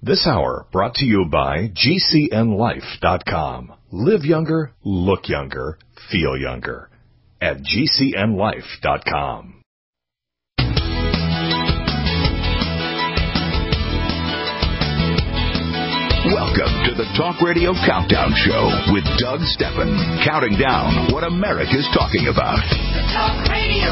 This hour brought to you by GCNLife.com. Live younger, look younger, feel younger at GCNLife.com. Welcome to the Talk Radio Countdown Show with Doug Steffen, counting down what America's talking about. The Talk Radio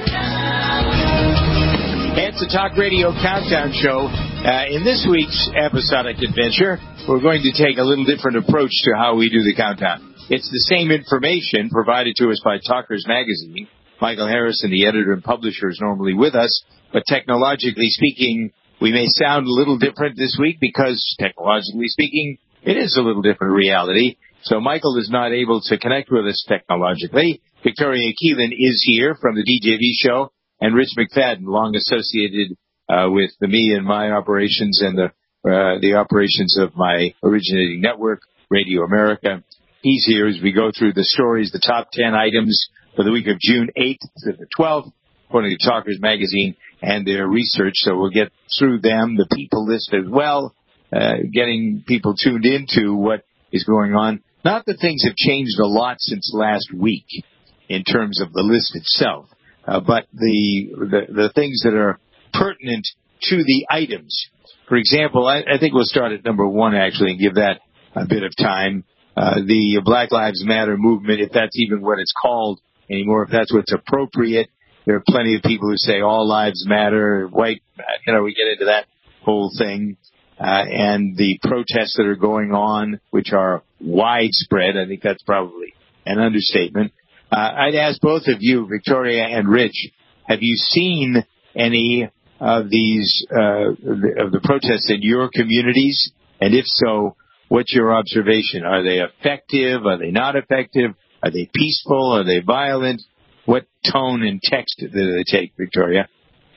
Countdown. It's the Talk Radio Countdown Show. In this week's episodic adventure, we're going to take a little different approach to how we do the countdown. It's the same information provided to us by Talkers Magazine. Michael Harrison, the editor and publisher, is normally with us, but technologically speaking, we may sound a little different this week because, technologically speaking, it is a little different reality. So Michael is not able to connect with us technologically. Victoria Keelan is here from the DJV show, and Rich McFadden, long associated with me and my operations and the operations of my originating network, Radio America. He's here as we go through the stories, the top 10 items for the week of June 8th to the 12th, according to Talkers Magazine and their research. So we'll get through them, the people list as well, getting people tuned into what is going on. Not that things have changed a lot since last week in terms of the list itself, but the things that are pertinent to the items. For example, I think we'll start at number one, actually, and give that a bit of time. The Black Lives Matter movement, if that's even what it's called anymore, if that's what's appropriate. There are plenty of people who say all lives matter, white, we get into that whole thing. And the protests that are going on, which are widespread, I think that's probably an understatement. I'd ask both of you, Victoria and Rich, have you seen any of these, of the protests in your communities? And if so, what's your observation? Are they effective? Are they not effective? Are they peaceful? Are they violent? What tone and text do they take, Victoria?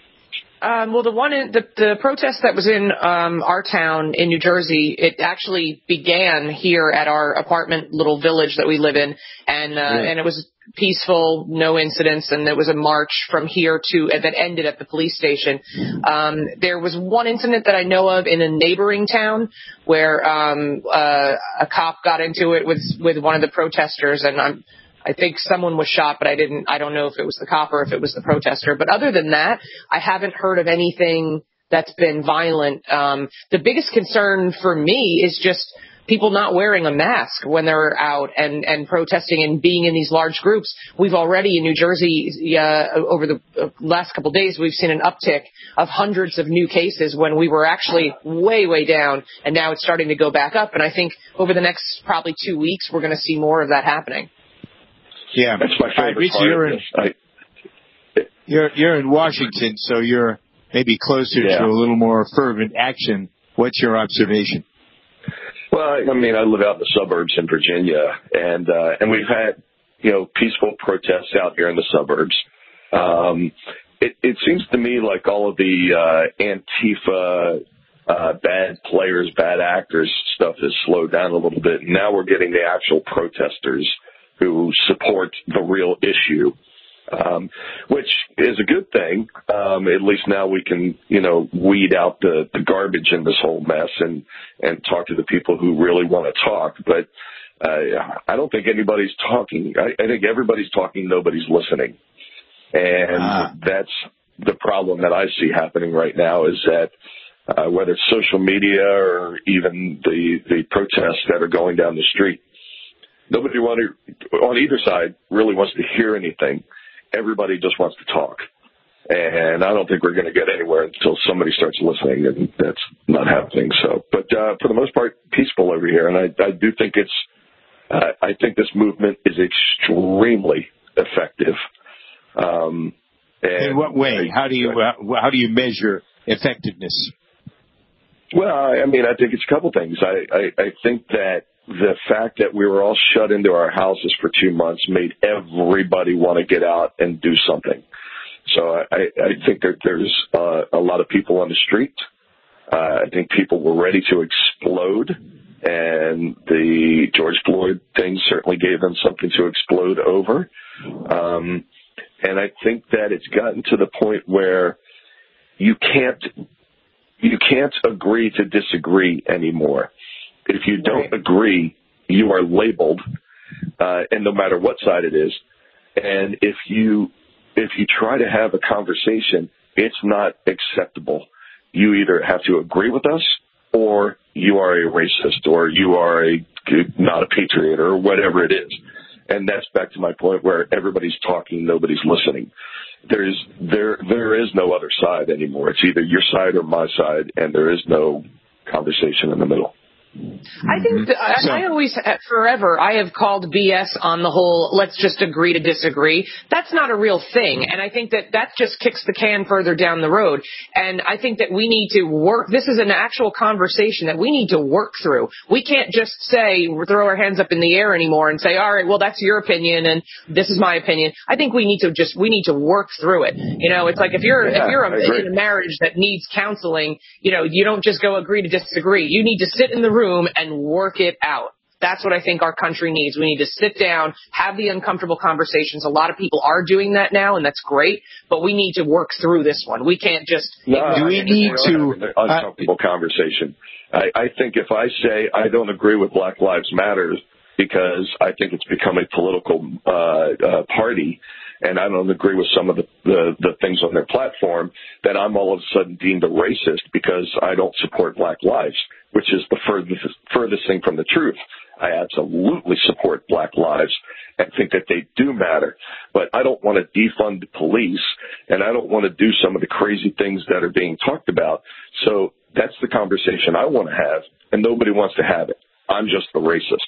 Well, the protest that was in our town in New Jersey, it actually began here at our apartment little village that we live in, and it was peaceful, no incidents, and there was a march from here that ended at the police station. There was one incident that I know of in a neighboring town where a cop got into it with one of the protesters, and I think someone was shot, but I don't know if it was the cop or if it was the protester. But other than that, I haven't heard of anything that's been violent. The biggest concern for me is just people not wearing a mask when they're out and protesting and being in these large groups. We've already in New Jersey, over the last couple of days, we've seen an uptick of hundreds of new cases when we were actually way, way down. And now it's starting to go back up. And I think over the next probably 2 weeks, we're going to see more of that happening. Yeah, that's my favorite Rich, part. You're in Washington, so you're maybe closer to a little more fervent action. What's your observation? Well, I live out in the suburbs in Virginia, and we've had peaceful protests out here in the suburbs. It seems to me like all of the Antifa bad players, bad actors stuff has slowed down a little bit. Now we're getting the actual protesters who support the real issue, which is a good thing. At least now we can, weed out the garbage in this whole mess and talk to the people who really want to talk. But I don't think anybody's talking. I think everybody's talking, nobody's listening. And that's the problem that I see happening right now is that whether it's social media or even the protests that are going down the street, nobody on either side really wants to hear anything. Everybody just wants to talk. And I don't think we're going to get anywhere until somebody starts listening, and that's not happening. So, but for the most part, peaceful over here. And I do think I think this movement is extremely effective. In what way? How do you measure effectiveness? Well, I think it's a couple things. I think that the fact that we were all shut into our houses for 2 months made everybody want to get out and do something. So I think that there's a lot of people on the street. I think people were ready to explode, and the George Floyd thing certainly gave them something to explode over. And I think that it's gotten to the point where you can't you can't agree to disagree anymore. If you don't agree, you are labeled, and no matter what side it is. And if you try to have a conversation, it's not acceptable. You either have to agree with us, or you are a racist, or you are not a patriot, or whatever it is. And that's back to my point where everybody's talking, nobody's listening. There is no other side anymore. It's either your side or my side, and there is no conversation in the middle. I think I always, forever, I have called BS on the whole, let's just agree to disagree. That's not a real thing. And I think that just kicks the can further down the road. And I think that we need to work. This is an actual conversation that we need to work through. We can't just throw our hands up in the air anymore and say, all right, well, that's your opinion and this is my opinion. I think we need to work through it. You know, it's like if you're in a marriage that needs counseling, you know, you don't just go agree to disagree. You need to sit in the room and work it out. That's what I think our country needs. We need to sit down, have the uncomfortable conversations. A lot of people are doing that now, and that's great, but we need to work through this one. We can't just... Do we need to... uncomfortable conversation. I think if I say I don't agree with Black Lives Matter because I think it's become a political party, and I don't agree with some of the things on their platform, then I'm all of a sudden deemed a racist because I don't support Black lives, which is the furthest thing from the truth. I absolutely support Black lives and think that they do matter, but I don't want to defund the police, and I don't want to do some of the crazy things that are being talked about. So that's the conversation I want to have, and nobody wants to have it. I'm just the racist.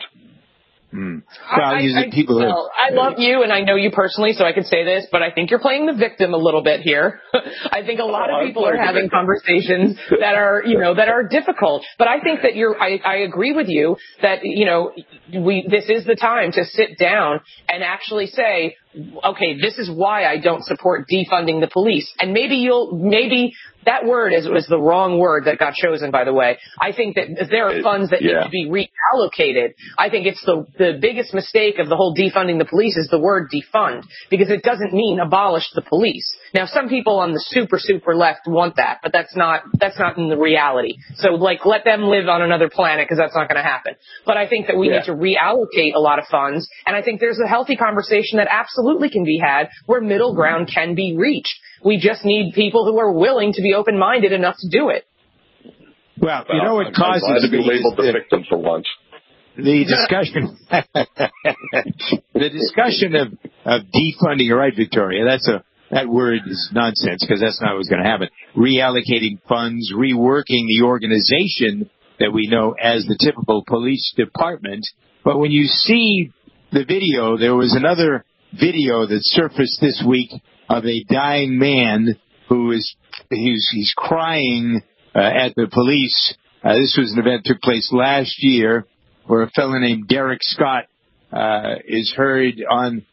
I love you, and I know you personally, so I can say this, but I think you're playing the victim a little bit here. I think a lot of people are having conversations that are difficult. But I think that I agree with you that, you know, this is the time to sit down and actually say, okay, this is why I don't support defunding the police. And maybe that word was the wrong word that got chosen, by the way. I think that there are funds that need to be reallocated. I think it's the biggest mistake of the whole defunding the police is the word defund, because it doesn't mean abolish the police. Now, some people on the super, super left want that, but that's not in the reality. So, like, let them live on another planet, because that's not going to happen. But I think that we need to reallocate a lot of funds, and I think there's a healthy conversation that absolutely can be had where middle ground can be reached. We just need people who are willing to be open-minded enough to do it. Well, you know what causes to be labeled the victim for once. The discussion, of defunding, you're right, Victoria. That word is nonsense, because that's not what's going to happen. Reallocating funds, reworking the organization that we know as the typical police department. But when you see the video, there was another video that surfaced this week of a dying man he's crying at the police. This was an event that took place last year where a fellow named Derek Scott is heard on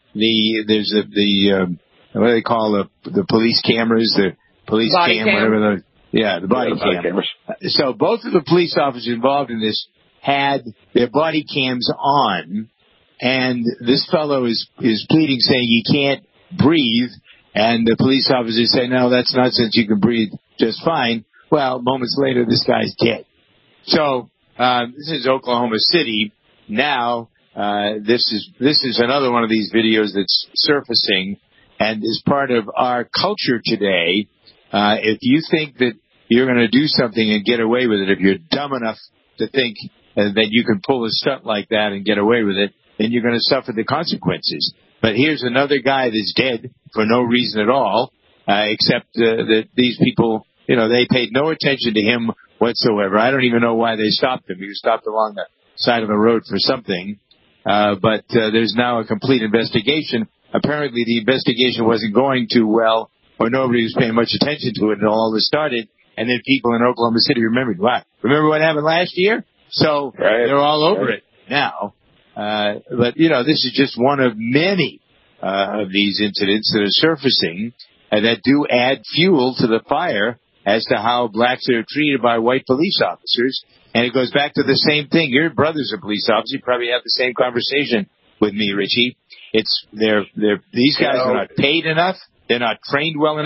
what do they call the police cameras, the police body cam, whatever the body cameras. So both of the police officers involved in this had their body cams on, and this fellow is pleading, saying he can't breathe. And the police officers say, no, that's nonsense. You can breathe just fine. Well, moments later, this guy's dead. So this is Oklahoma City. Now, this is another one of these videos that's surfacing and is part of our culture today. If you think that you're going to do something and get away with it, if you're dumb enough to think that you can pull a stunt like that and get away with it, then you're going to suffer the consequences. But here's another guy that's dead for no reason at all, except that these people, you know, they paid no attention to him whatsoever. I don't even know why they stopped him. He was stopped along the side of the road for something. But there's now a complete investigation. Apparently the investigation wasn't going too well, or nobody was paying much attention to it, and all this started. And then people in Oklahoma City remembered, what? Remember what happened last year? So they're all over it now. But, you know, this is just one of many of these incidents that are surfacing that do add fuel to the fire as to how blacks are treated by white police officers. And it goes back to the same thing. Your brother's a police officer. You probably have the same conversation with me, Richie. These guys are not paid enough. They're not trained well enough.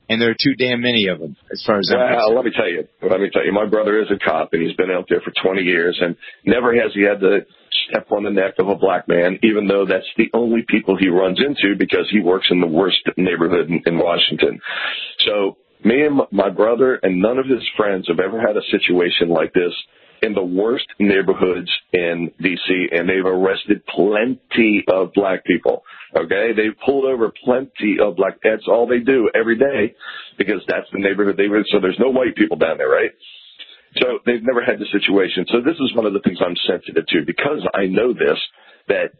and there are too damn many of them, as far as I'm concerned. Let me tell you, my brother is a cop, and he's been out there for 20 years, and never has he had to step on the neck of a black man, even though that's the only people he runs into because he works in the worst neighborhood in Washington. So me and my brother and none of his friends have ever had a situation like this in the worst neighborhoods in D.C., and they've arrested plenty of black people, okay? They've pulled over plenty of black. That's all they do every day because that's the neighborhood they live in. So there's no white people down there, right? So they've never had the situation. So this is one of the things I'm sensitive to because I know this, that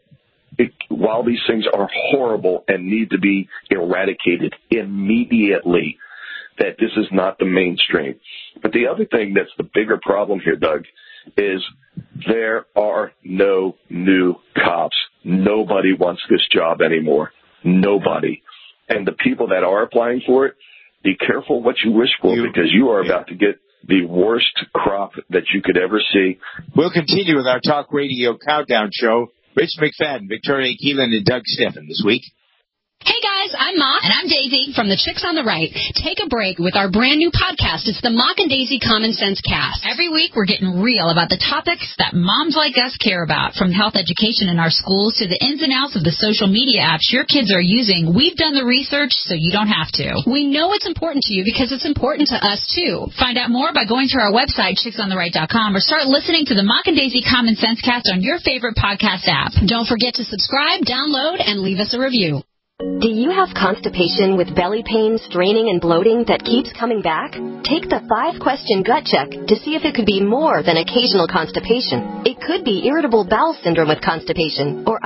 while these things are horrible and need to be eradicated immediately, that this is not the mainstream. But the other thing that's the bigger problem here, Doug, is there are no new cops. Nobody wants this job anymore. Nobody. And the people that are applying for it, be careful what you wish for because you are about to get the worst crop that you could ever see. We'll continue with our Talk Radio Countdown show. Rich McFadden, Victoria Keelan, and Doug Steffen this week. Hey guys, I'm Mock. And I'm Daisy from the Chicks on the Right. Take a break with our brand new podcast. It's the Mock and Daisy Common Sense Cast. Every week we're getting real about the topics that moms like us care about, from health education in our schools to the ins and outs of the social media apps your kids are using. We've done the research so you don't have to. We know it's important to you because it's important to us too. Find out more by going to our website, chicksontheright.com, or start listening to the Mock and Daisy Common Sense Cast on your favorite podcast app. Don't forget to subscribe, download, and leave us a review. Do you have constipation with belly pain, straining, and bloating that keeps coming back? Take the 5-question gut check to see if it could be more than occasional constipation. It could be irritable bowel syndrome with constipation, or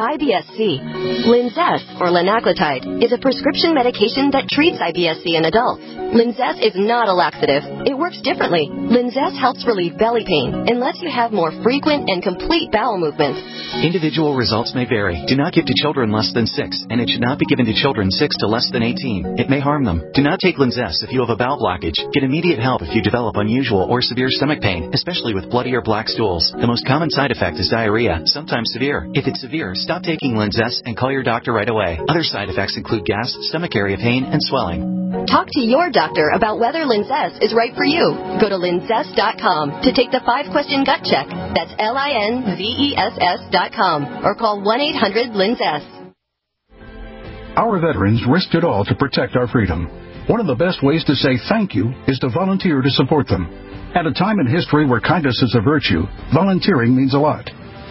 IBS-C. Linzess, or linaclotide, is a prescription medication that treats IBS-C in adults. Linzess is not a laxative. It works differently. Linzess helps relieve belly pain and lets you have more frequent and complete bowel movements. Individual results may vary. Do not give to children less than 6, and it should not be given to children 6 to less than 18. It may harm them. Do not take Linzess if you have a bowel blockage. Get immediate help if you develop unusual or severe stomach pain, especially with bloody or black stools. The most common side effect is diarrhea, sometimes severe. If it's severe, stop taking Linzess and call your doctor right away. Other side effects include gas, stomach area pain, and swelling. Talk to your doctor about whether Linzess is right for you. Go to linzess.com to take the 5-question gut check. That's LINZESS.com, or call 1-800-LINZESS. Our veterans risked it all to protect our freedom. One of the best ways to say thank you is to volunteer to support them. At a time in history where kindness is a virtue, volunteering means a lot.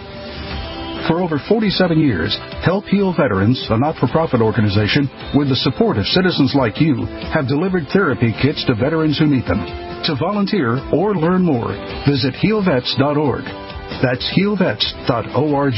For over 47 years, Help Heal Veterans, a not-for-profit organization with the support of citizens like you, have delivered therapy kits to veterans who need them. To volunteer or learn more, visit healvets.org. That's healvets.org.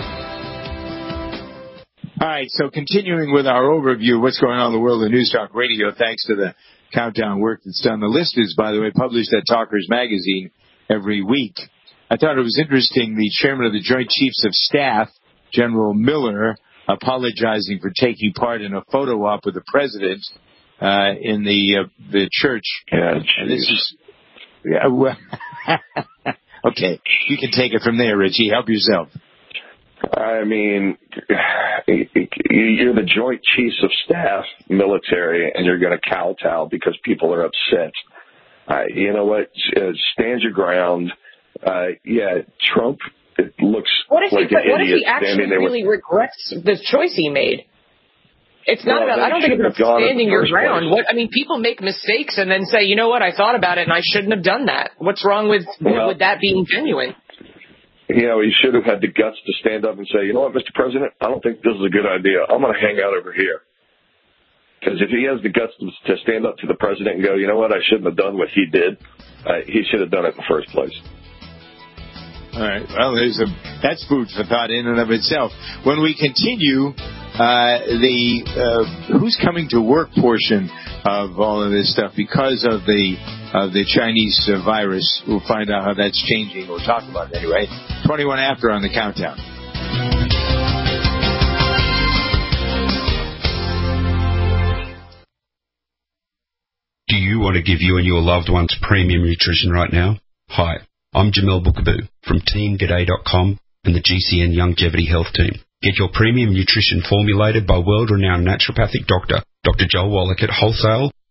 All right, so continuing with our overview of what's going on in the world of News Talk Radio, thanks to the countdown work that's done. The list is, by the way, published at Talkers Magazine every week. I thought it was interesting, the chairman of the Joint Chiefs of Staff, General Miller, apologizing for taking part in a photo op with the president in the church. Yeah, and this is, yeah, well, okay, you can take it from there, Richie. Help yourself. I mean, you're the Joint Chiefs of Staff, military, and you're going to kowtow because people are upset. You know what? Stand your ground. Yeah, Trump, it looks like an idiot. What if he actually really regrets the choice he made? It's not about, I don't think it's about standing your ground. People make mistakes and then say, you know what, I thought about it and I shouldn't have done that. What's wrong with that being genuine? You know, he should have had the guts to stand up and say, you know what, Mr. President, I don't think this is a good idea. I'm going to hang out over here. Because if he has the guts to stand up to the president and go, you know what, I shouldn't have done what he did, he should have done it in the first place. All right. Well, that's food for thought in and of itself. When we continue, the who's coming to work portion of all of this stuff because of the Chinese virus, we'll find out how that's changing. We'll talk about it anyway. 21 after on the countdown. Do you want to give you and your loved ones premium nutrition right now? Hi, I'm Jamel Bookaboo from TeamG'day.com and the GCN Longevity Health Team. Get your premium nutrition formulated by world-renowned naturopathic doctor, Dr. Joel Wallach at wholesale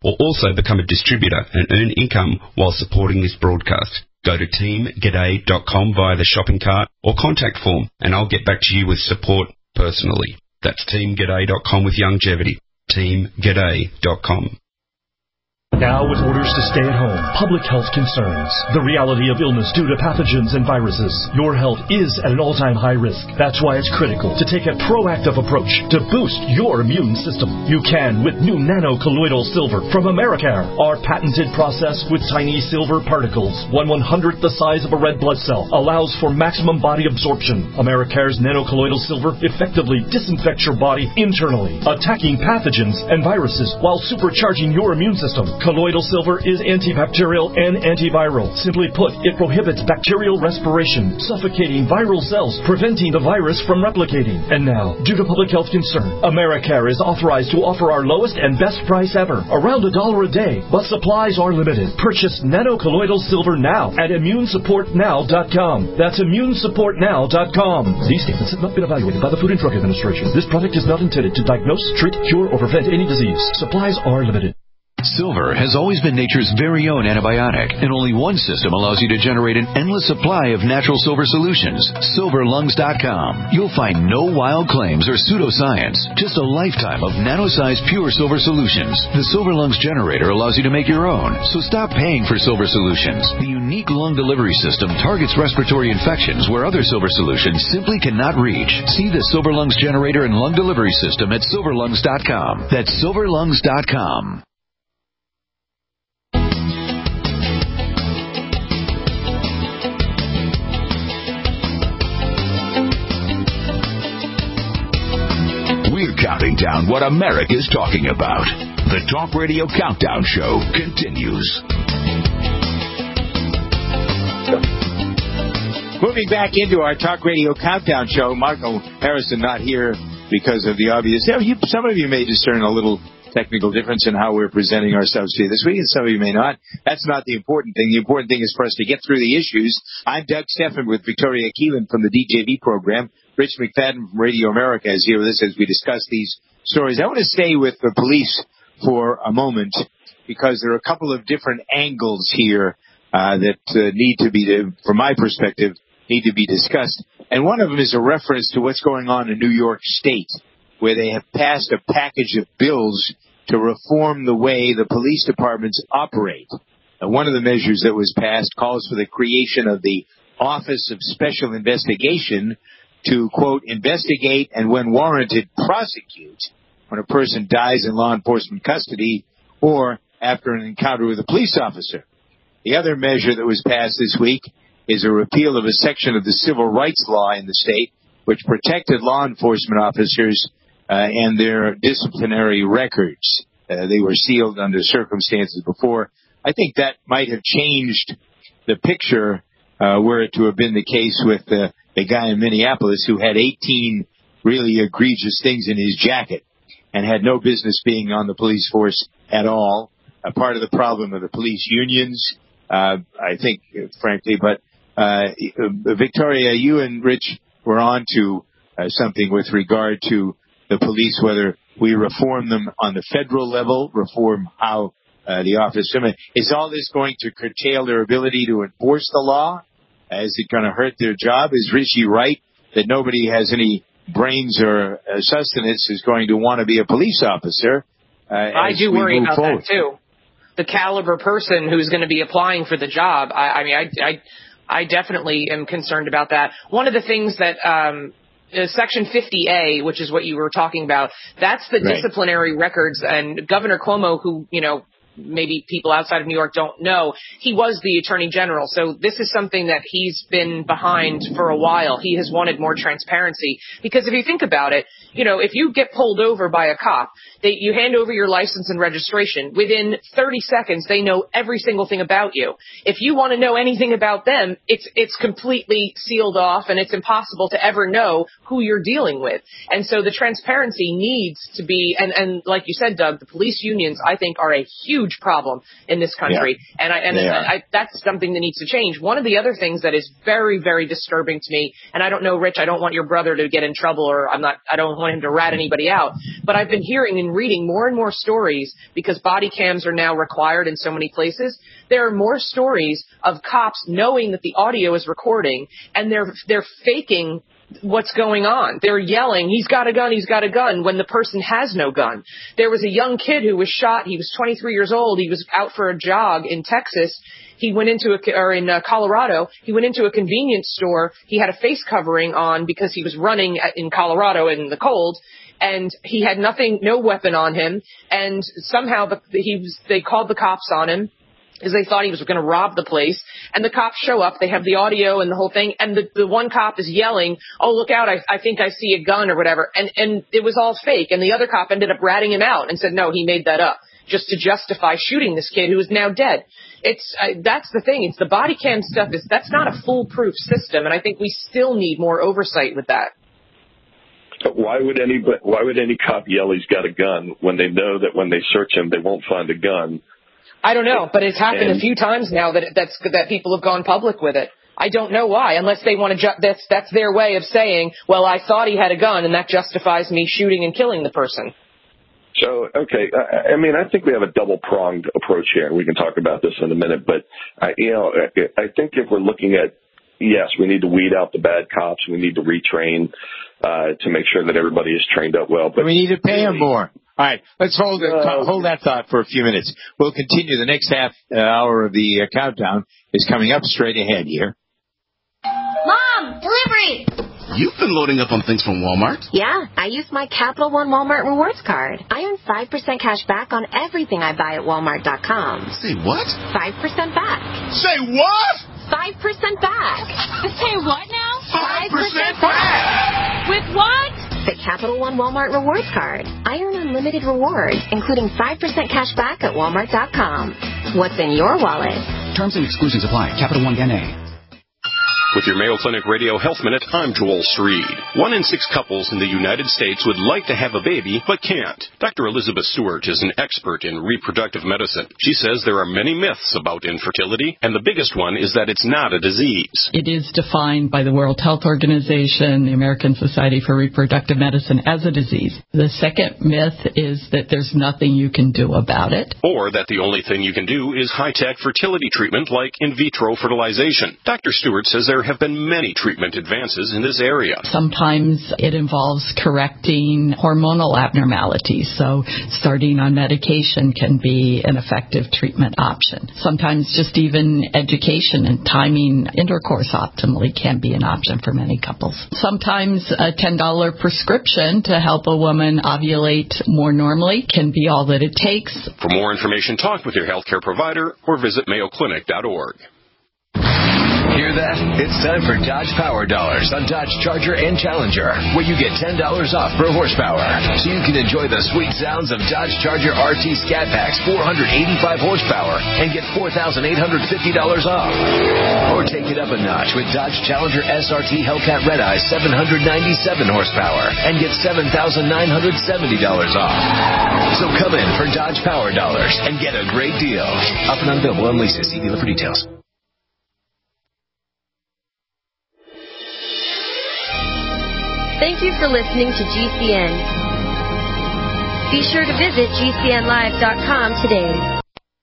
or also become a distributor and earn income while supporting this broadcast. Go to teamg'day.com via the shopping cart or contact form, and I'll get back to you with support personally. That's teamg'day.com with Youngevity. teamg'day.com. Now with orders to stay at home, public health concerns, the reality of illness due to pathogens and viruses, your health is at an all-time high risk. That's why it's critical to take a proactive approach to boost your immune system. You can with new nano-colloidal silver from Americare. Our patented process with tiny silver particles, 1/100th the size of a red blood cell, allows for maximum body absorption. Americare's nano-colloidal silver effectively disinfects your body internally, attacking pathogens and viruses while supercharging your immune system. Colloidal silver is antibacterial and antiviral. Simply put, it prohibits bacterial respiration, suffocating viral cells, preventing the virus from replicating. And now, due to public health concern, Americare is authorized to offer our lowest and best price ever, around $1 a day, but supplies are limited. Purchase nano-colloidal silver now at immunesupportnow.com. That's immunesupportnow.com. These statements have not been evaluated by the Food and Drug Administration. This product is not intended to diagnose, treat, cure, or prevent any disease. Supplies are limited. Silver has always been nature's very own antibiotic, and only one system allows you to generate an endless supply of natural silver solutions. SilverLungs.com. You'll find no wild claims or pseudoscience, just a lifetime of nano-sized pure silver solutions. The Silver Lungs generator allows you to make your own, so stop paying for silver solutions. The unique lung delivery system targets respiratory infections where other silver solutions simply cannot reach. See the Silver Lungs generator and lung delivery system at SilverLungs.com. That's SilverLungs.com. We're counting down what America's talking about. The Talk Radio Countdown Show continues. Moving back into our Talk Radio Countdown Show, Michael Harrison not here because of the obvious. Some of you may discern a little technical difference in how we're presenting ourselves to you this week, and some of you may not. That's not the important thing. The important thing is for us to get through the issues. I'm Doug Stephan with Victoria Keelan from the DJV program. Rich McFadden from Radio America is here with us as we discuss these stories. I want to stay with the police for a moment because there are a couple of different angles here that need to be, from my perspective, need to be discussed. And one of them is a reference to what's going on in New York State, where they have passed a package of bills to reform the way the police departments operate. And one of the measures that was passed calls for the creation of the Office of Special Investigation to, quote, investigate and, when warranted, prosecute when a person dies in law enforcement custody or after an encounter with a police officer. The other measure that was passed this week is a repeal of a section of the civil rights law in the state which protected law enforcement officers and their disciplinary records. They were sealed under circumstances before. I think that might have changed the picture were it to have been the case with the guy in Minneapolis who had 18 really egregious things in his jacket and had no business being on the police force at all. A part of the problem of the police unions, I think, frankly. But Victoria, you and Rich were on to something with regard to the police, whether we reform them on the federal level, reform how the office. Is all this going to curtail their ability to enforce the law? Is it going to hurt their job? Is Richie right that nobody has any brains or sustenance is going to want to be a police officer? I do worry about that, too. The caliber person who's going to be applying for the job, I definitely am concerned about that. One of the things that Section 50A, which is what you were talking about, that's the disciplinary records. And Governor Cuomo, who, maybe people outside of New York don't know, he was the Attorney General. So this is something that he's been behind for a while. He has wanted more transparency. Because if you think about it, if you get pulled over by a cop, you hand over your license and registration. Within 30 seconds, they know every single thing about you. If you want to know anything about them, it's completely sealed off, and it's impossible to ever know who you're dealing with. And so the transparency needs to be, and like you said, Doug, the police unions, I think, are a huge huge problem in this country. Yeah. And that's something that needs to change. One of the other things that is very, very disturbing to me, and I don't know, Rich, I don't want your brother to get in trouble, or I don't want him to rat anybody out, but I've been hearing and reading more and more stories, because body cams are now required in so many places. There are more stories of cops knowing that the audio is recording, and they're faking what's going on. They're yelling, he's got a gun, when the person has no gun. There was a young kid who was shot. He was 23 years old. He was out for a jog in Texas. He went into in Colorado. He went into a convenience store. He had a face covering on because he was running in Colorado in the cold. And he had no weapon on him. And somehow they called the cops on him, because they thought he was going to rob the place. And the cops show up. They have the audio and the whole thing. And the one cop is yelling, oh, look out, I think I see a gun or whatever. And it was all fake. And the other cop ended up ratting him out and said, no, he made that up, just to justify shooting this kid who is now dead. That's the thing. It's the body cam stuff. That's not a foolproof system. And I think we still need more oversight with that. Why would any cop yell he's got a gun when they know that when they search him, they won't find a gun? I don't know, but it's happened a few times now that people have gone public with it. I don't know why, unless they want to. That's their way of saying, well, I thought he had a gun, and that justifies me shooting and killing the person. So, okay, I think we have a double-pronged approach here. We can talk about this in a minute, but I think if we're looking at, yes, we need to weed out the bad cops. We need to retrain to make sure that everybody is trained up well. But we need to pay them more. All right, let's hold that thought for a few minutes. We'll continue. The next half hour of the countdown is coming up straight ahead here. Mom, delivery! You've been loading up on things from Walmart. Yeah, I use my Capital One Walmart Rewards card. I earn 5% cash back on everything I buy at Walmart.com. Say what? 5% back. Say what? 5% back. Say what now? 5% back. With what? The Capital One Walmart Rewards card. I earn unlimited rewards, including 5% cash back at Walmart.com. What's in your wallet? Terms and exclusions apply. Capital One N.A. With your Mayo Clinic Radio Health Minute, I'm Joel Streed. 1 in 6 couples in the United States would like to have a baby, but can't. Dr. Elizabeth Stewart is an expert in reproductive medicine. She says there are many myths about infertility, and the biggest one is that it's not a disease. It is defined by the World Health Organization, the American Society for Reproductive Medicine, as a disease. The second myth is that there's nothing you can do about it. Or that the only thing you can do is high-tech fertility treatment like in vitro fertilization. Dr. Stewart says there have been many treatment advances in this area. Sometimes it involves correcting hormonal abnormalities, so starting on medication can be an effective treatment option. Sometimes just even education and timing intercourse optimally can be an option for many couples. Sometimes a $10 prescription to help a woman ovulate more normally can be all that it takes. For more information, talk with your healthcare provider or visit mayoclinic.org. Hear that? It's time for Dodge Power Dollars on Dodge Charger and Challenger, where you get $10 off per horsepower. So you can enjoy the sweet sounds of Dodge Charger RT Scat Packs 485 horsepower and get $4,850 off. Or take it up a notch with Dodge Challenger SRT Hellcat Red Eye 797 horsepower and get $7,970 off. So come in for Dodge Power Dollars and get a great deal. Up and unavailable on leases. See dealer for details. Thank you for listening to GCN. Be sure to visit GCNlive.com today.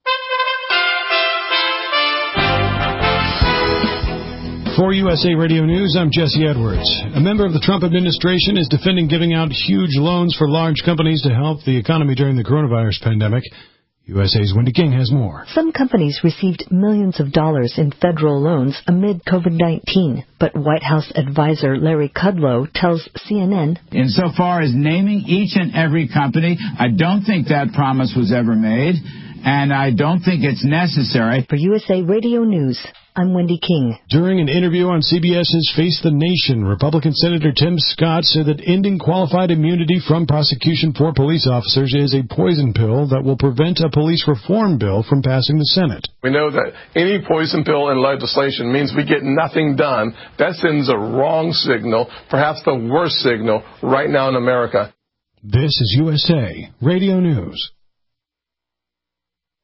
For USA Radio News, I'm Jesse Edwards. A member of the Trump administration is defending giving out huge loans for large companies to help the economy during the coronavirus pandemic. USA's Wendy King has more. Some companies received millions of dollars in federal loans amid COVID-19, but White House advisor Larry Kudlow tells CNN, Insofar as naming each and every company, I don't think that promise was ever made, and I don't think it's necessary. For USA Radio News, I'm Wendy King. During an interview on CBS's Face the Nation, Republican Senator Tim Scott said that ending qualified immunity from prosecution for police officers is a poison pill that will prevent a police reform bill from passing the Senate. We know that any poison pill in legislation means we get nothing done. That sends a wrong signal, perhaps the worst signal right now in America. This is USA Radio News.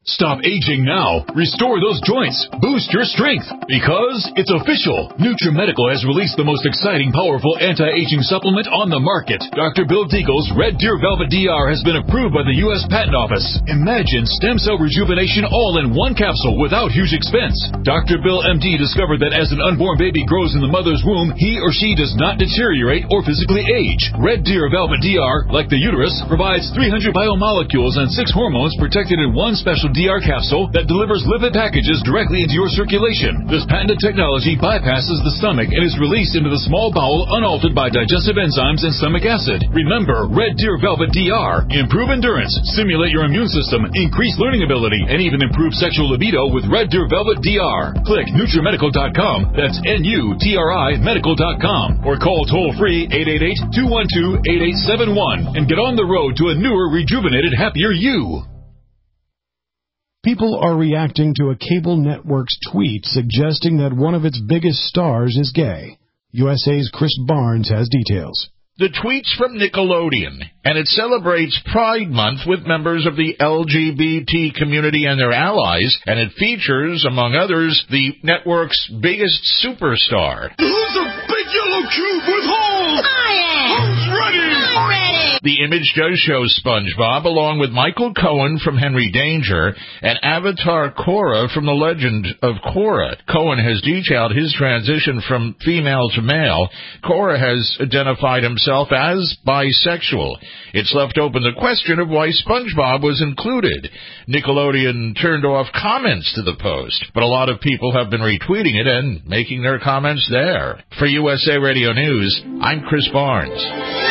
Stop aging now. Restore those joints. Boost your strength. Because it's official. NutriMedical has released the most exciting, powerful anti-aging supplement on the market. Dr. Bill Deagle's Red Deer Velvet DR has been approved by the U.S. Patent Office. Imagine stem cell rejuvenation all in one capsule without huge expense. Dr. Bill MD discovered that as an unborn baby grows in the mother's womb, he or she does not deteriorate or physically age. Red Deer Velvet DR, like the uterus, provides 300 biomolecules and 6 hormones protected in one special DR capsule that delivers lipid packages directly into your circulation. This patented technology bypasses the stomach and is released into the small bowel unaltered by digestive enzymes and stomach acid. Remember, Red Deer Velvet DR. Improve endurance, stimulate your immune system, increase learning ability, and even improve sexual libido with Red Deer Velvet DR. Click NutriMedical.com. That's NUTRI Medical.com. Or call toll-free 888-212-8871 and get on the road to a newer, rejuvenated, happier you. People are reacting to a cable network's tweet suggesting that one of its biggest stars is gay. USA's Chris Barnes has details. The tweet's from Nickelodeon, and it celebrates Pride Month with members of the LGBT community and their allies, and it features, among others, the network's biggest superstar. Who's a big yellow cube with holes? I am. Who's ready? I'm ready. The image does show SpongeBob along with Michael Cohen from Henry Danger and Avatar Korra from The Legend of Korra. Cohen has detailed his transition from female to male. Korra has identified himself as bisexual. It's left open the question of why SpongeBob was included. Nickelodeon turned off comments to the post, but a lot of people have been retweeting it and making their comments there. For USA Radio News, I'm Chris Barnes.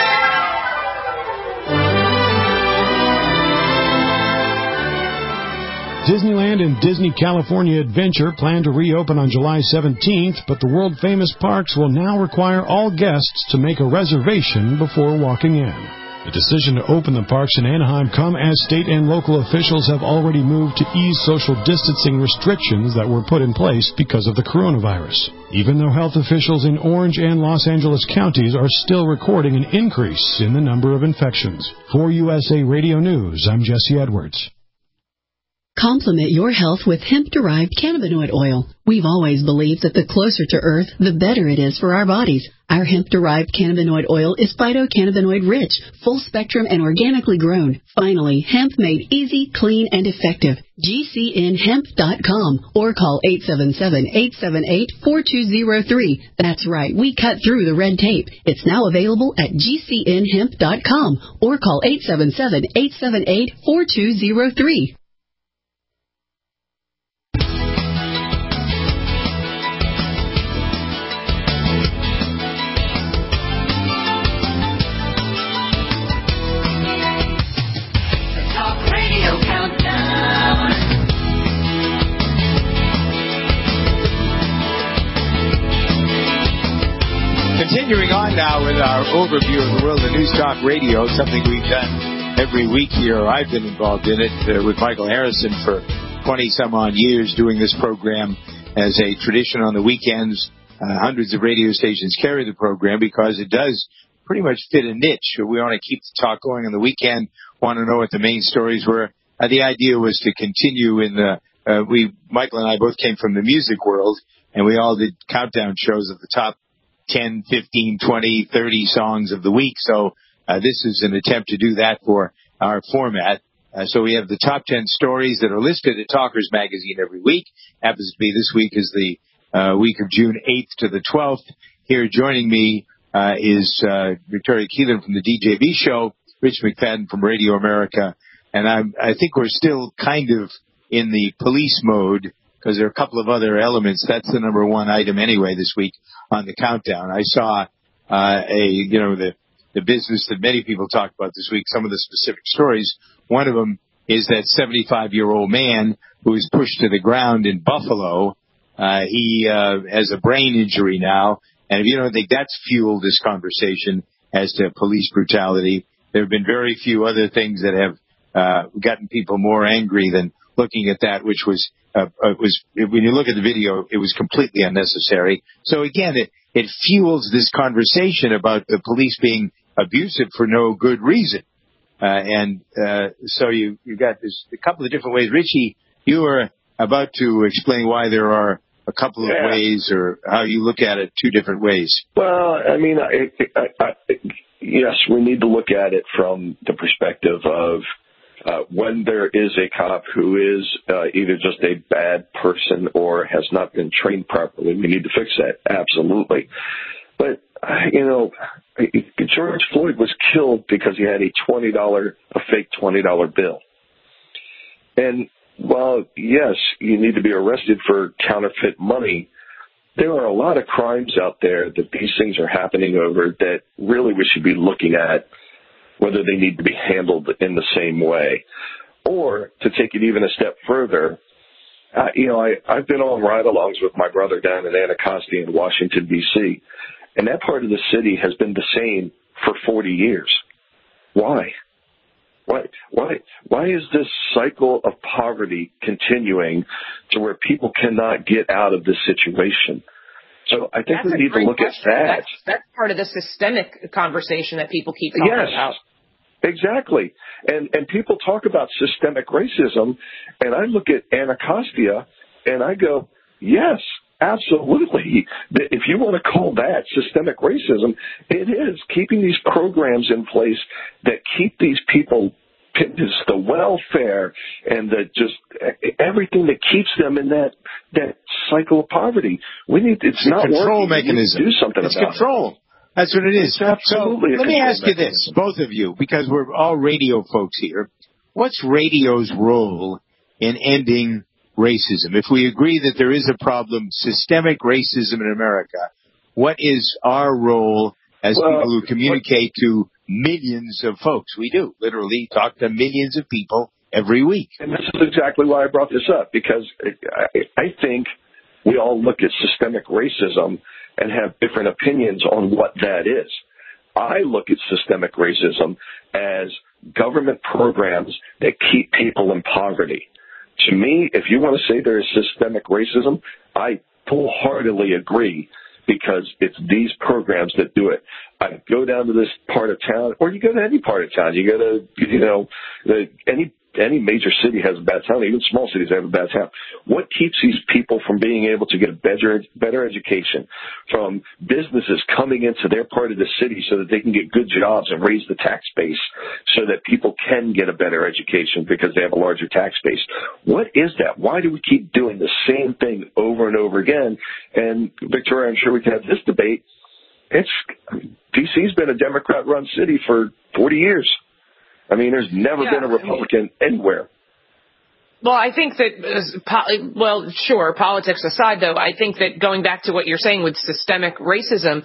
Disneyland and Disney California Adventure plan to reopen on July 17th, but the world-famous parks will now require all guests to make a reservation before walking in. The decision to open the parks in Anaheim come as state and local officials have already moved to ease social distancing restrictions that were put in place because of the coronavirus. Even though health officials in Orange and Los Angeles counties are still recording an increase in the number of infections. For USA Radio News, I'm Jesse Edwards. Complement your health with hemp-derived cannabinoid oil. We've always believed that the closer to Earth, the better it is for our bodies. Our hemp-derived cannabinoid oil is phytocannabinoid-rich, full-spectrum, and organically grown. Finally, hemp made easy, clean, and effective. GCNhemp.com or call 877-878-4203. That's right, we cut through the red tape. It's now available at GCNhemp.com or call 877-878-4203. Continuing on now with our overview of the world of News Talk Radio, something we've done every week here. I've been involved in it with Michael Harrison for 20-some-odd years, doing this program as a tradition on the weekends. Hundreds of radio stations carry the program because it does pretty much fit a niche. We want to keep the talk going on the weekend, want to know what the main stories were. The idea was to continue in the Michael and I both came from the music world, and we all did countdown shows of the top 10, 15, 20, 30 songs of the week. So this is an attempt to do that for our format. So we have the top 10 stories that are listed at Talkers Magazine every week. Happens to be this week is the week of June 8th to the 12th. Here joining me is Victoria Keelan from the DJB show, Rich McFadden from Radio America. And I think we're still kind of in the police mode because there are a couple of other elements. That's the number one item anyway this week on the countdown. I saw the business that many people talk about this week, some of the specific stories. One of them is that 75-year-old man who was pushed to the ground in Buffalo. He has a brain injury now. And if you don't think that's fueled this conversation as to police brutality, there have been very few other things that have gotten people more angry than looking at that, which was when you look at the video, it was completely unnecessary. So again, it fuels this conversation about the police being abusive for no good reason. So you got this a couple of different ways. Richie You were about to explain why there are a couple of ways, or how you look at it 2 different ways. Well, I mean, yes, we need to look at it from the perspective of when there is a cop who is either just a bad person or has not been trained properly. We need to fix that, absolutely. But, George Floyd was killed because he had a fake $20 bill. And while, yes, you need to be arrested for counterfeit money, there are a lot of crimes out there that these things are happening over that really we should be looking at whether they need to be handled in the same way. Or, to take it even a step further, I've been on ride-alongs with my brother down in Anacostia in Washington, D.C., and that part of the city has been the same for 40 years. Why? Why is this cycle of poverty continuing to where people cannot get out of this situation? So I think we need to look at that. That's part of the systemic conversation that people keep talking about. Exactly. And people talk about systemic racism, and I look at Anacostia and I go, yes, absolutely. If you want to call that systemic racism, it is keeping these programs in place that keep these people, it's the welfare and everything that keeps them in that cycle of poverty. It's not control working. mechanism. We need to do something about it. It's control. That's what it is. It's absolutely. So let me ask you this, both of you, because we're all radio folks here. What's radio's role in ending racism? If we agree that there is a problem, systemic racism in America, what is our role as people who communicate to millions of folks? We do literally talk to millions of people every week. And this is exactly why I brought this up, because I think we all look at systemic racism and have different opinions on what that is. I look at systemic racism as government programs that keep people in poverty. To me, if you want to say there is systemic racism, I full-heartedly agree, because it's these programs that do it. I go down to this part of town, or you go to any part of town. You go to, any major city has a bad town. Even small cities have a bad town. What keeps these people from being able to get a better education, from businesses coming into their part of the city so that they can get good jobs and raise the tax base so that people can get a better education because they have a larger tax base? What is that? Why do we keep doing the same thing over and over again? And, Victoria, I'm sure we can have this debate. D.C.'s been a Democrat-run city for 40 years. I mean, there's never been a Republican anywhere. Well, I think that, sure, politics aside, though, I think that going back to what you're saying with systemic racism,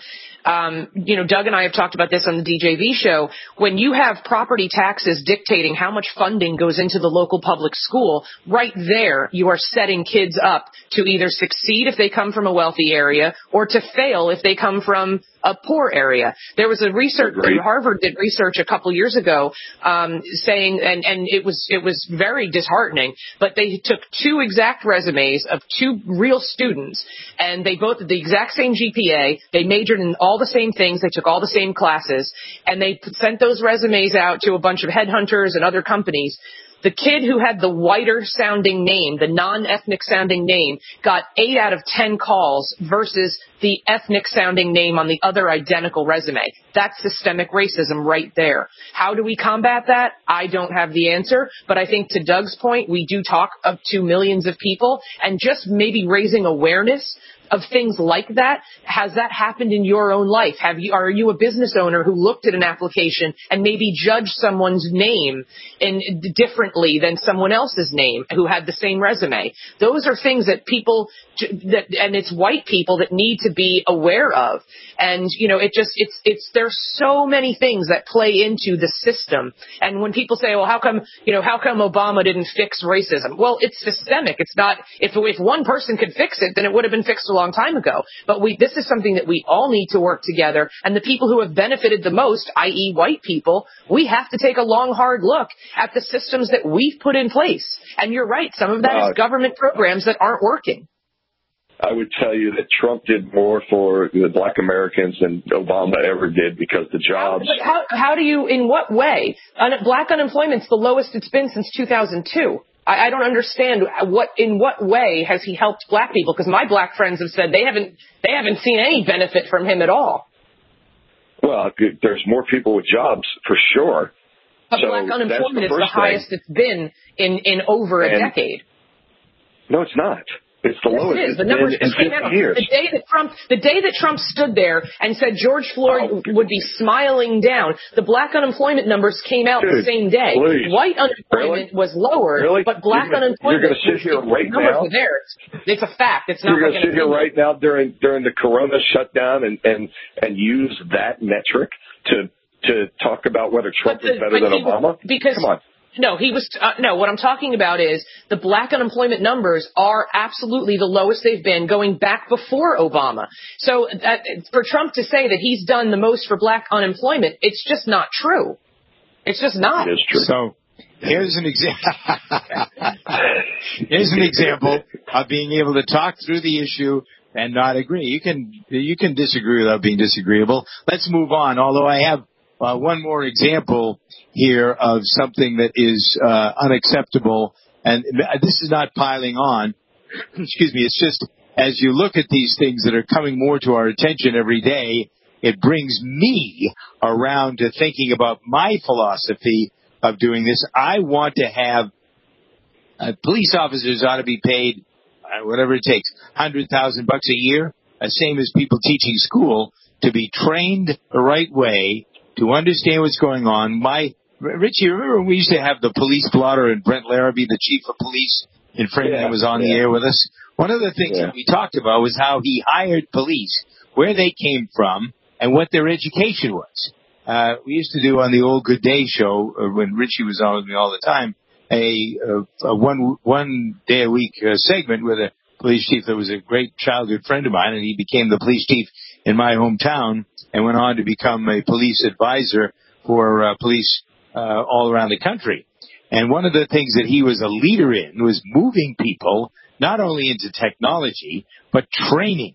Doug and I have talked about this on the DJV show. When you have property taxes dictating how much funding goes into the local public school, right there you are setting kids up to either succeed if they come from a wealthy area or to fail if they come from a poor area. There was a research, Harvard did research a couple years ago, saying, and it was very disheartening, but they took 2 exact resumes of 2 real students, and they both had the exact same GPA. They majored in all the same things. They took all the same classes, and they sent those resumes out to a bunch of headhunters and other companies. The kid who had the whiter sounding name, the non-ethnic sounding name, got 8 out of 10 calls versus the ethnic sounding name on the other identical resume. That's systemic racism right there. How do we combat that? I don't have the answer, but I think to Doug's point, we do talk up to millions of people, and just maybe raising awareness of things like that. Has that happened in your own life? Are you a business owner who looked at an application and maybe judged someone's name differently than someone else's name who had the same resume? Those are things that people and it's white people that need to be aware of. And there's so many things that play into the system. And when people say, well, how come Obama didn't fix racism? Well, it's systemic. It's not, if one person could fix it, then it would have been fixed a long time ago. But this is something that we all need to work together. And the people who have benefited the most, i.e. white people, we have to take a long, hard look at the systems that we've put in place. And you're right. Some of that is government programs that aren't working. I would tell you that Trump did more for the black Americans than Obama ever did, because the jobs. How do you, in what way? Black unemployment's the lowest it's been since 2002. I don't understand in what way has he helped black people? Because my black friends have said they haven't seen any benefit from him at all. Well, there's more people with jobs for sure. But black unemployment is the highest it's been in over a decade. No, it's not. It's the lowest it's been in 50 years. The day that Trump stood there and said George Floyd would be smiling down, the black unemployment numbers came out the same day. Please. White unemployment was lower, but black unemployment. You're going to sit here right now. It's a fact. It's not. You're going to sit here right now during the Corona shutdown and use that metric to talk about whether Trump is better than Obama. Come on. No, what I'm talking about is the black unemployment numbers are absolutely the lowest they've been going back before Obama. So for Trump to say that he's done the most for black unemployment, it's just not true. It's just not. It is true. So here's an example of being able to talk through the issue and not agree. You can disagree without being disagreeable. Let's move on, although I have one more example here of something that is unacceptable, and this is not piling on. Excuse me. It's just as you look at these things that are coming more to our attention every day, it brings me around to thinking about my philosophy of doing this. I want to have police officers ought to be paid whatever it takes, $100,000 a year, same as people teaching school, to be trained the right way, to understand what's going on. Richie, remember when we used to have the police blotter and Brent Larrabee, the chief of police in Framingham, was on the air with us? One of the things that we talked about was how he hired police, where they came from, and what their education was. We used to do on the old Good Day show, when Richie was on with me all the time, a one day a week segment with a police chief that was a great childhood friend of mine, and he became the police chief in my hometown and went on to become a police advisor for police all around the country. And one of the things that he was a leader in was moving people not only into technology, but training,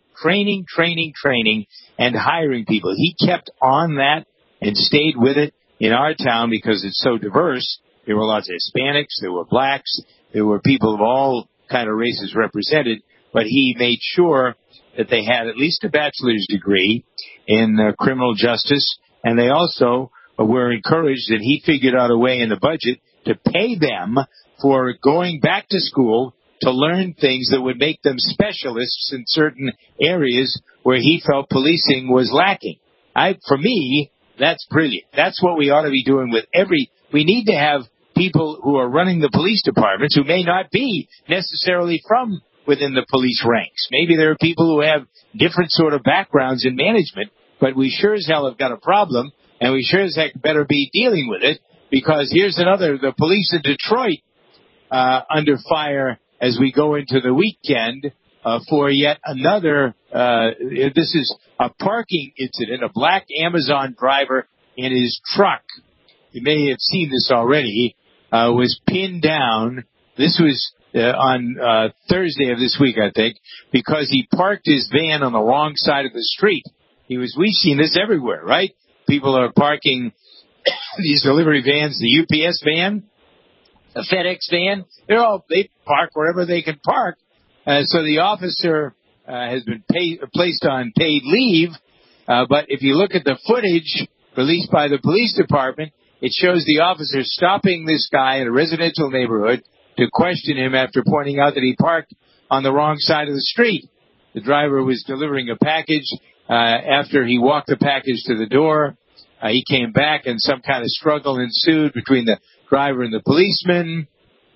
and hiring people. He kept on that and stayed with it in our town because it's so diverse. There were lots of Hispanics, there were blacks, there were people of all kind of races represented, but he made sure that they had at least a bachelor's degree in criminal justice, and they also were encouraged, and he figured out a way in the budget to pay them for going back to school to learn things that would make them specialists in certain areas where he felt policing was lacking. For me, that's brilliant. That's what we ought to be doing with we need to have people who are running the police departments who may not be necessarily from within the police ranks. Maybe there are people who have different sort of backgrounds in management, but we sure as hell have got a problem, and we sure as heck better be dealing with it, because here's the police in Detroit under fire as we go into the weekend for yet another, this is a parking incident. A black Amazon driver in his truck, you may have seen this already, was pinned down. This was on Thursday of this week, I think, because he parked his van on the wrong side of the street. We've seen this everywhere, right? People are parking these delivery vans, the UPS van, the FedEx van. They park wherever they can park. So the officer has been placed on paid leave. But if you look at the footage released by the police department, it shows the officer stopping this guy in a residential neighborhood to question him after pointing out that he parked on the wrong side of the street. The driver was delivering a package. After he walked the package to the door, he came back and some kind of struggle ensued between the driver and the policeman.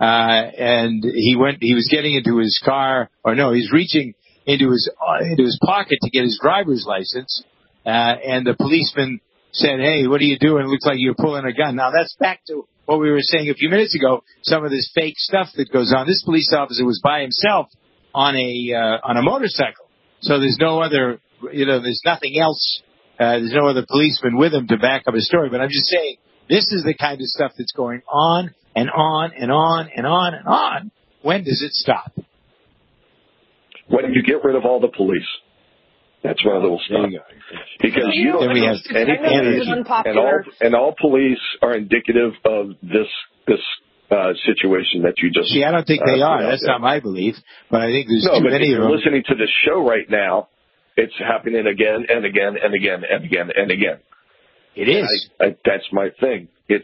And he was getting into his car, he's reaching into his pocket to get his driver's license. And the policeman said, "Hey, what are you doing? It looks like you're pulling a gun." Now that's back to what we were saying a few minutes ago, some of this fake stuff that goes on. This police officer was by himself on a motorcycle. So there's no other, there's nothing else. There's no other policeman with him to back up his story. But I'm just saying, this is the kind of stuff that's going on and on and on and on and on. When does it stop? When you get rid of all the police. That's when it will stop. Because you don't have any police, and all police are indicative of this situation that you just... See, I don't think they are. That's not my belief. But I think there's too many of them. Listening to this show right now, it's happening again and again and again and again and again. It is. That's my thing. It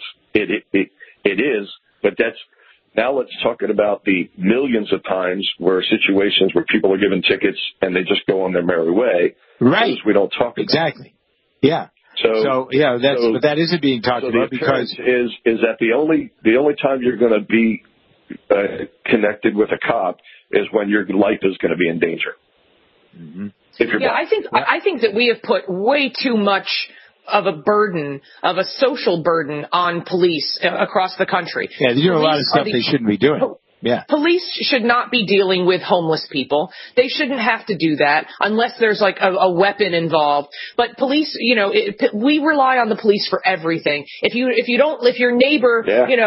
is, but that's... Now let's talk about the millions of times where situations where people are given tickets and they just go on their merry way. Right. We don't talk about. Exactly. Yeah. So but that isn't being talked about because is that the only time you're going to be connected with a cop is when your life is going to be in danger. Mm-hmm. I think that we have put way too much of a burden, of a social burden on police across the country. Yeah, they do a lot of stuff they shouldn't be doing. Yeah. Police should not be dealing with homeless people. They shouldn't have to do that unless there's like a weapon involved. But police, we rely on the police for everything. If your neighbor,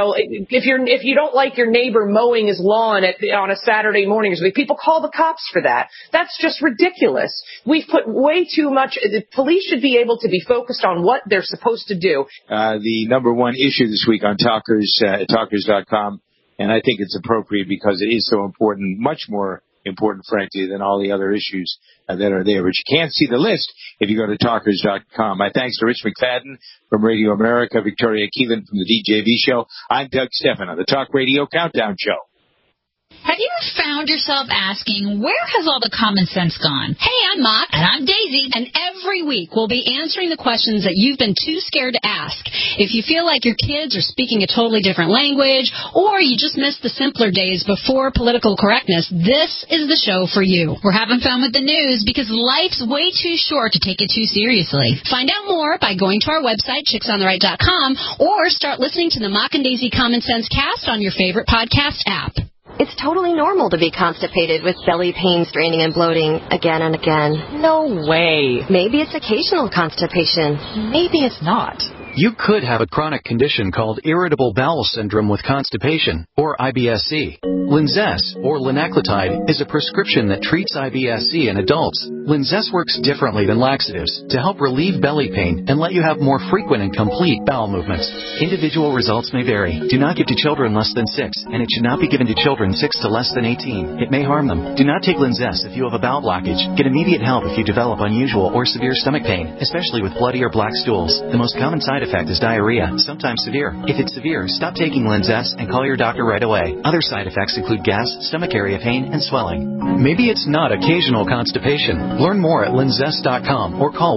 if you don't like your neighbor mowing his lawn on a Saturday morning or something, people call the cops for that. That's just ridiculous. We've put way too much. The police should be able to be focused on what they're supposed to do. The number one issue this week on Talkers, Talkers.com. And I think it's appropriate because it is so important, much more important, frankly, than all the other issues that are there. But you can't see the list if you go to Talkers.com. My thanks to Rich McFadden from Radio America, Victoria Keelan from the DJV Show. I'm Doug Stephan on the Talk Radio Countdown Show. Have you ever found yourself asking, where has all the common sense gone? Hey, I'm Mock. And I'm Daisy. And every week we'll be answering the questions that you've been too scared to ask. If you feel like your kids are speaking a totally different language, or you just missed the simpler days before political correctness, this is the show for you. We're having fun with the news because life's way too short to take it too seriously. Find out more by going to our website, chicksontheright.com, or start listening to the Mock and Daisy Common Sense Cast on your favorite podcast app. It's totally normal to be constipated with belly pain, straining, and bloating again and again. No way. Maybe it's occasional constipation. Maybe it's not. You could have a chronic condition called irritable bowel syndrome with constipation, or IBS-C. Linzess, or linaclotide, is a prescription that treats IBS-C in adults. Linzess works differently than laxatives to help relieve belly pain and let you have more frequent and complete bowel movements. Individual results may vary. Do not give to children less than 6, and it should not be given to children 6 to less than 18. It may harm them. Do not take Linzess if you have a bowel blockage. Get immediate help if you develop unusual or severe stomach pain, especially with bloody or black stools. The most common side effect is diarrhea, sometimes severe. If it's severe, stop taking Linzess and call your doctor right away. Other side effects include gas, stomach area pain, and swelling. Maybe it's not occasional constipation. Learn more at linzess.com or call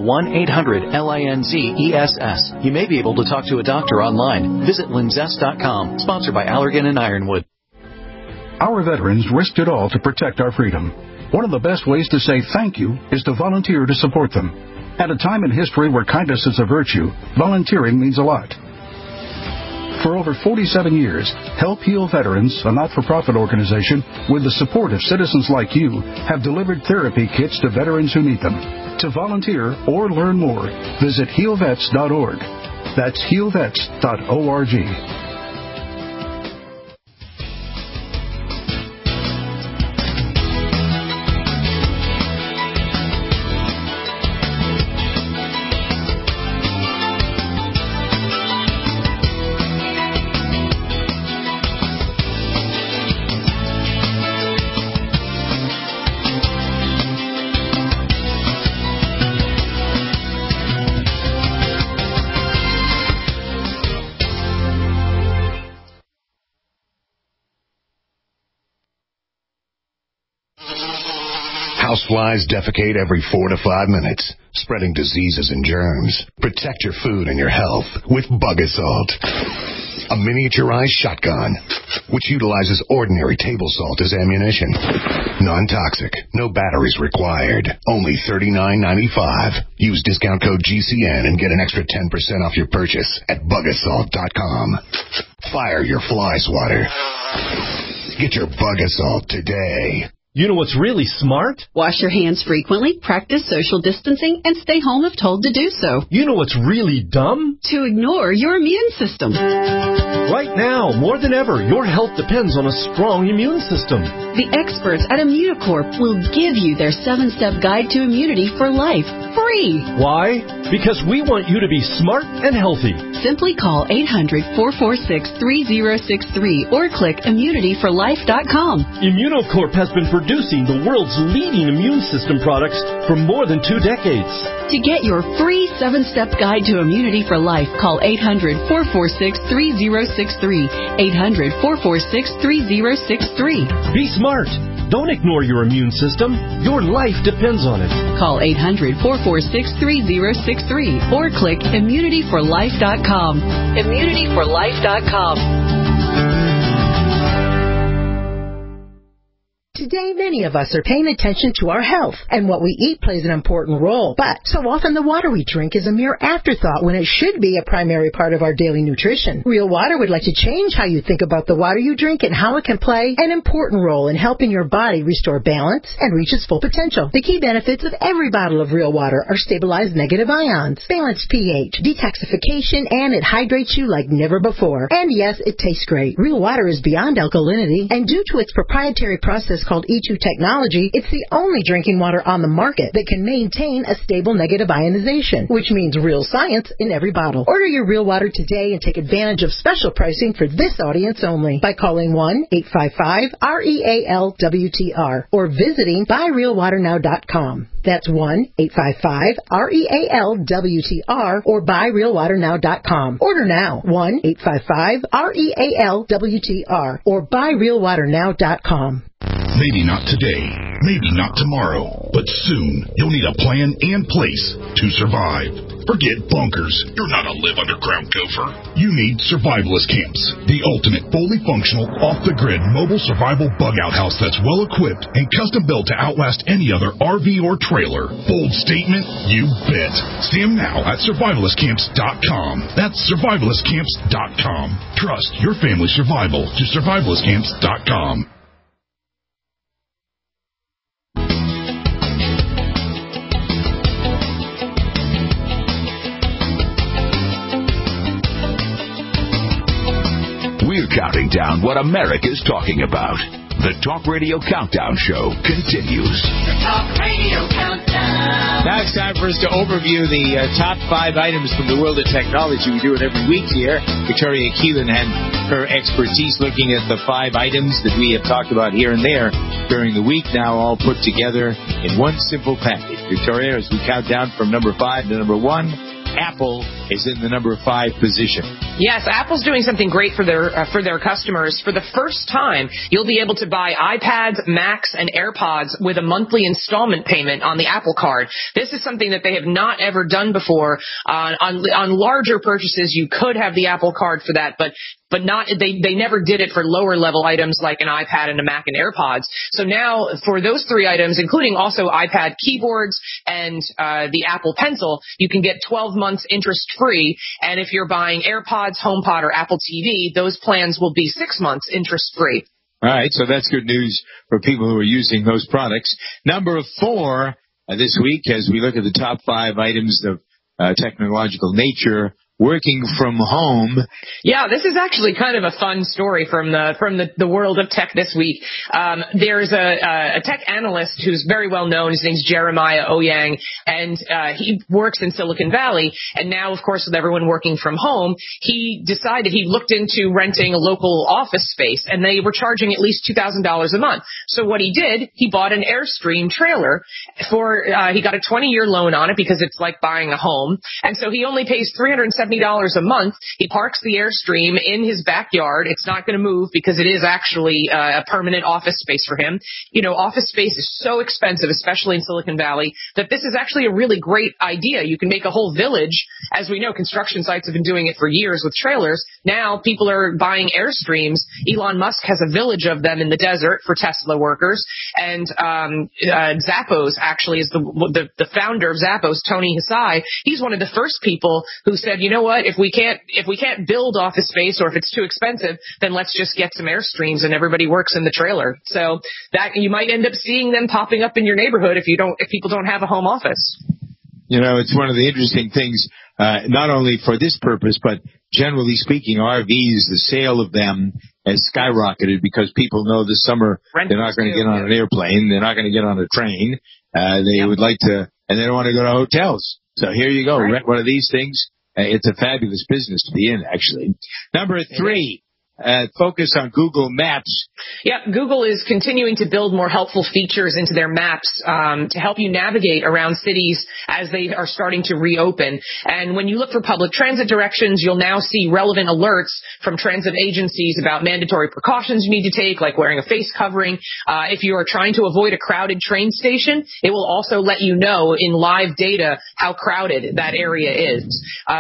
1-800-LINZESS. You may be able to talk to a doctor online. Visit linzess.com. Sponsored by Allergan and Ironwood. Our veterans risked it all to protect our freedom. One of the best ways to say thank you is to volunteer to support them. At a time in history where kindness is a virtue, volunteering means a lot. For over 47 years, Help Heal Veterans, a not-for-profit organization with the support of citizens like you, have delivered therapy kits to veterans who need them. To volunteer or learn more, visit healvets.org. That's healvets.org. Houseflies defecate every 4 to 5 minutes, spreading diseases and germs. Protect your food and your health with Bug Assault, a miniaturized shotgun which utilizes ordinary table salt as ammunition. Non-toxic, no batteries required. Only $39.95. Use discount code GCN and get an extra 10% off your purchase at bugassault.com. Fire your fly swatter. Get your Bug Assault today. You know what's really smart? Wash your hands frequently, practice social distancing, and stay home if told to do so. You know what's really dumb? To ignore your immune system. Right now, more than ever, your health depends on a strong immune system. The experts at Immunicorp will give you their 7-step guide to immunity for life, free. Why? because we want you to be smart and healthy. Simply call 800-446-3063 or click immunityforlife.com. Immunocorp has been producing the world's leading immune system products for more than 2 decades. To get your free 7-step guide to Immunity for Life, call 800-446-3063. 800-446-3063. Be smart. Don't ignore your immune system. Your life depends on it. Call 800-446-3063 or click immunityforlife.com. Immunityforlife.com. Today, many of us are paying attention to our health, and what we eat plays an important role. But so often the water we drink is a mere afterthought when it should be a primary part of our daily nutrition. Real Water would like to change how you think about the water you drink and how it can play an important role in helping your body restore balance and reach its full potential. The key benefits of every bottle of Real Water are stabilized negative ions, balanced pH, detoxification, and it hydrates you like never before. And yes, it tastes great. Real Water is beyond alkalinity, and due to its proprietary process called E2 technology, it's the only drinking water on the market that can maintain a stable negative ionization, which means real science in every bottle. Order your Real Water today and take advantage of special pricing for this audience only by calling 1-855-REAL-WTR or visiting buyrealwaternow.com. That's 1-855-REAL-WTR or buyrealwaternow.com. Order now, 1-855-REAL-WTR or buyrealwaternow.com. Maybe not today, maybe not tomorrow, but soon you'll need a plan and place to survive. Forget bunkers. You're not a live underground gopher. You need survivalist camps, the ultimate fully functional, off-the-grid mobile survival bug-out house that's well-equipped and custom-built to outlast any other RV or trailer. Bold statement? You bet. See them now at survivalistcamps.com. That's survivalistcamps.com. Trust your family's survival to survivalistcamps.com. We're counting down what America's talking about. The Talk Radio Countdown Show continues. The Talk Radio Countdown. Now it's time for us to overview the top 5 items from the world of technology. We do it every week here. Victoria Keelan and her expertise looking at the 5 items that we have talked about here and there during the week, now all put together in one simple package. Victoria, as we count down from number 5 to number 1, Apple is in the number 5 position. Yes, Apple's doing something great for their customers. For the first time, you'll be able to buy iPads, Macs, and AirPods with a monthly installment payment on the Apple Card. This is something that they have not ever done before. On larger purchases, you could have the Apple Card for that, but not they never did it for lower level items like an iPad and a Mac and AirPods. So now for those 3 items, including also iPad keyboards and the Apple Pencil, you can get 12 months interest free. And if you're buying AirPods, HomePod, or Apple TV, those plans will be 6 months interest free. All right, so that's good news for people who are using those products. Number 4 this week, as we look at the top 5 items of technological nature, working from home. Yeah, this is actually kind of a fun story from the world of tech this week. There's a tech analyst who's very well known. His name's Jeremiah Ouyang, and he works in Silicon Valley. And now, of course, with everyone working from home, he decided he looked into renting a local office space, and they were charging at least $2,000 a month. So what he did, he bought an Airstream trailer he got a 20-year loan on it because it's like buying a home. And so he only pays $370 a month. He parks the Airstream in his backyard. It's not going to move because it is actually a permanent office space for him. You know, office space is so expensive, especially in Silicon Valley, that this is actually a really great idea. You can make a whole village. As we know, construction sites have been doing it for years with trailers. Now people are buying Airstreams. Elon Musk has a village of them in the desert for Tesla workers. And Zappos actually is the founder of Zappos, Tony Hsieh. He's one of the first people who said, you know what, if we can't build office space, or if it's too expensive, then let's just get some Airstreams and everybody works in the trailer. So that you might end up seeing them popping up in your neighborhood if people don't have a home office. You know, it's one of the interesting things, not only for this purpose, but generally speaking, RVs, the sale of them has skyrocketed because people know this summer they're not going to get on an airplane, they're not going to get on a train, they would like to, and they don't want to go to hotels. So here you go. Rent one of these things. It's a fabulous business to be in, actually. Number 3. Focus on Google Maps. Yeah, Google is continuing to build more helpful features into their maps to help you navigate around cities as they are starting to reopen. And when you look for public transit directions, you'll now see relevant alerts from transit agencies about mandatory precautions you need to take, like wearing a face covering. If you are trying to avoid a crowded train station, it will also let you know in live data how crowded that area is.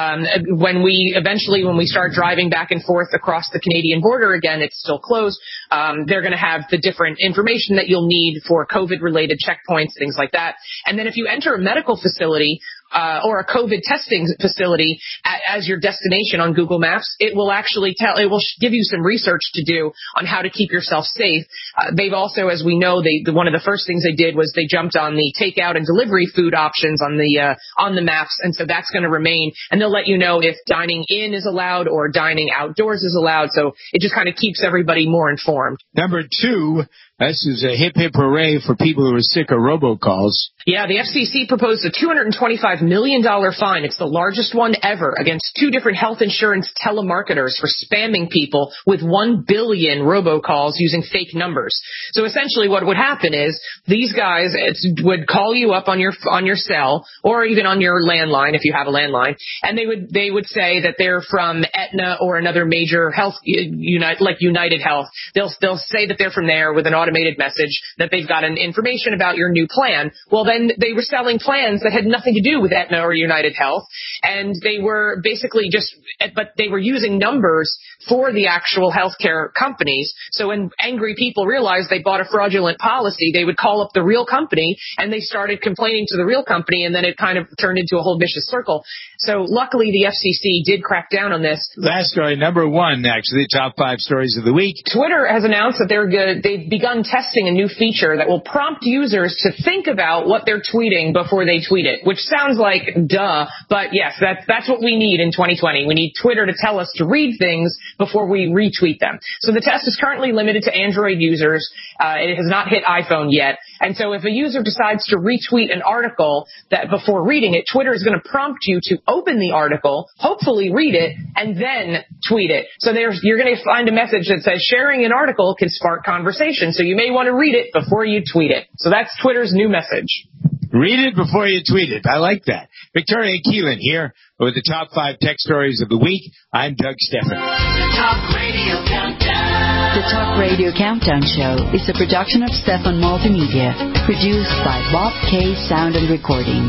When we start driving back and forth across the Canadian border again, it's still closed. They're going to have the different information that you'll need for COVID-related checkpoints, things like that. And then if you enter a medical facility or a COVID testing facility as your destination on Google Maps, it will actually give you some research to do on how to keep yourself safe. They've also, as we know, one of the first things they did was they jumped on the takeout and delivery food options on the maps, and so that's going to remain. And they'll let you know if dining in is allowed or dining outdoors is allowed. So it just kind of keeps everybody more informed. Number 2. This is a hip, hip hooray for people who are sick of robocalls. Yeah, the FCC proposed a $225 million fine. It's the largest one ever against 2 different health insurance telemarketers for spamming people with 1 billion robocalls using fake numbers. So essentially what would happen is these guys would call you up on your cell or even on your landline if you have a landline, and they would say that they're from Aetna or another major health like United Health. They'll say that they're from there with an automated message that they've got an information about your new plan. Well, then they were selling plans that had nothing to do with Aetna or United Health, and they were basically but they were using numbers for the actual healthcare companies. So when angry people realized they bought a fraudulent policy, they would call up the real company, and they started complaining to the real company, and then it kind of turned into a whole vicious circle. So luckily the FCC did crack down on this. Last story, number 1, actually, top 5 stories of the week. Twitter has announced that they've begun testing a new feature that will prompt users to think about what they're tweeting before they tweet it, which sounds like duh, but yes, that's what we need in 2020. We need Twitter to tell us to read things before we retweet them. So the test is currently limited to Android users. It has not hit iPhone yet. And so if a user decides to retweet an article that before reading it, Twitter is going to prompt you to open the article, hopefully read it, and then tweet it. So you're going to find a message that says sharing an article can spark conversation. So you may want to read it before you tweet it. So that's Twitter's new message. Read it before you tweet it. I like that. Victoria Keelan here with the top 5 tech stories of the week. I'm Doug Stephan. Talk Radio Countdown. The Talk Radio Countdown Show is a production of Stephan Multimedia, produced by Bob K. Sound and Recording.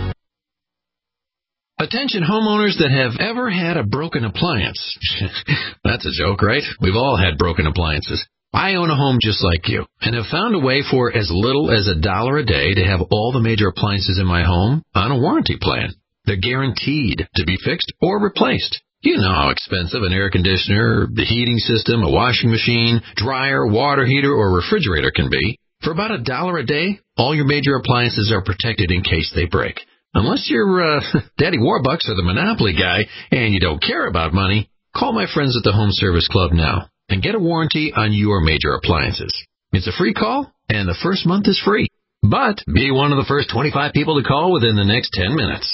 Attention homeowners that have ever had a broken appliance. That's a joke, right? We've all had broken appliances. I own a home just like you and have found a way for as little as $1 a day to have all the major appliances in my home on a warranty plan. They're guaranteed to be fixed or replaced. You know how expensive an air conditioner, the heating system, a washing machine, dryer, water heater, or refrigerator can be. For about $1 a day, all your major appliances are protected in case they break. Unless you're Daddy Warbucks or the Monopoly guy and you don't care about money, call my friends at the Home Service Club now and get a warranty on your major appliances. It's a free call, and the first month is free. But be one of the first 25 people to call within the next 10 minutes.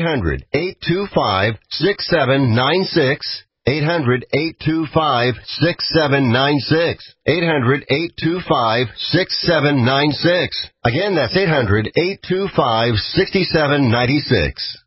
800-825-6796. 800-825-6796. 800-825-6796. Again, that's 800-825-6796.